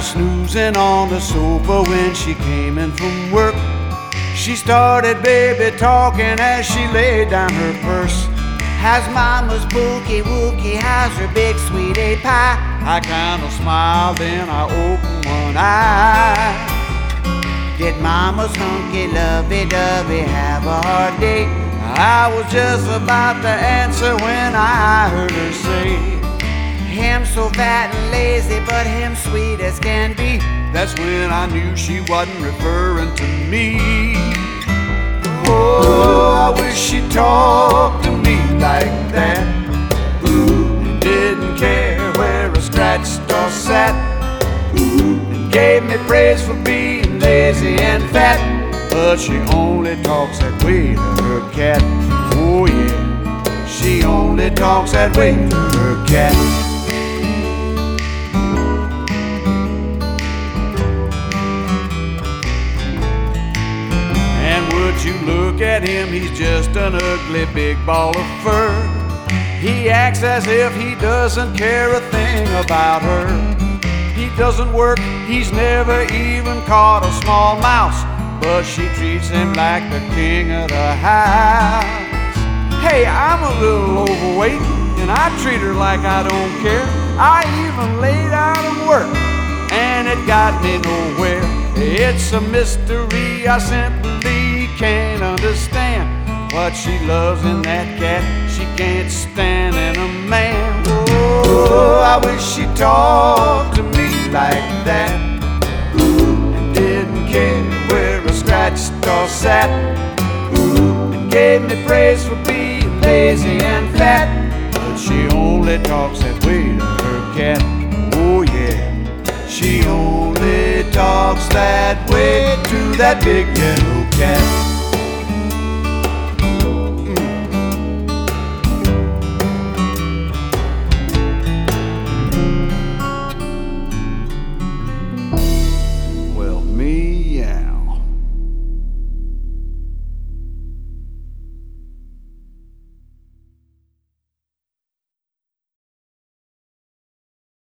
was snoozing on the sofa when she came in from work. She started baby talking as she laid down her purse. How's mama's bookie wookie? How's her big sweetie pie? I kinda smiled, then I opened one eye. Did mama's hunky lovey dovey have a hard day? I was just about to answer when I heard her say, him so fat and lazy, but him sweet as can be. That's when I knew she wasn't referring to me. Oh, I wish she talked to me like that. Ooh, and didn't care where I scratched or sat. Ooh, and gave me praise for being lazy and fat. But she only talks that way to her cat. Oh yeah, she only talks that way to her cat. You look at him, he's just an ugly big ball of fur. He acts as if he doesn't care a thing about her. He doesn't work, he's never even caught a small mouse, but she treats him like the king of the house. Hey, I'm a little overweight, and I treat her like I don't care. I even laid out and worked, and it got me nowhere. It's a mystery I simply can't understand what she loves in that cat she can't stand in a man. Oh, I wish she talked to me like that. Ooh, and didn't care where I scratched or sat. Ooh, and gave me praise for being lazy and fat. But she only talks that way to her cat. Oh yeah, she only talks that way to that big yellow cat.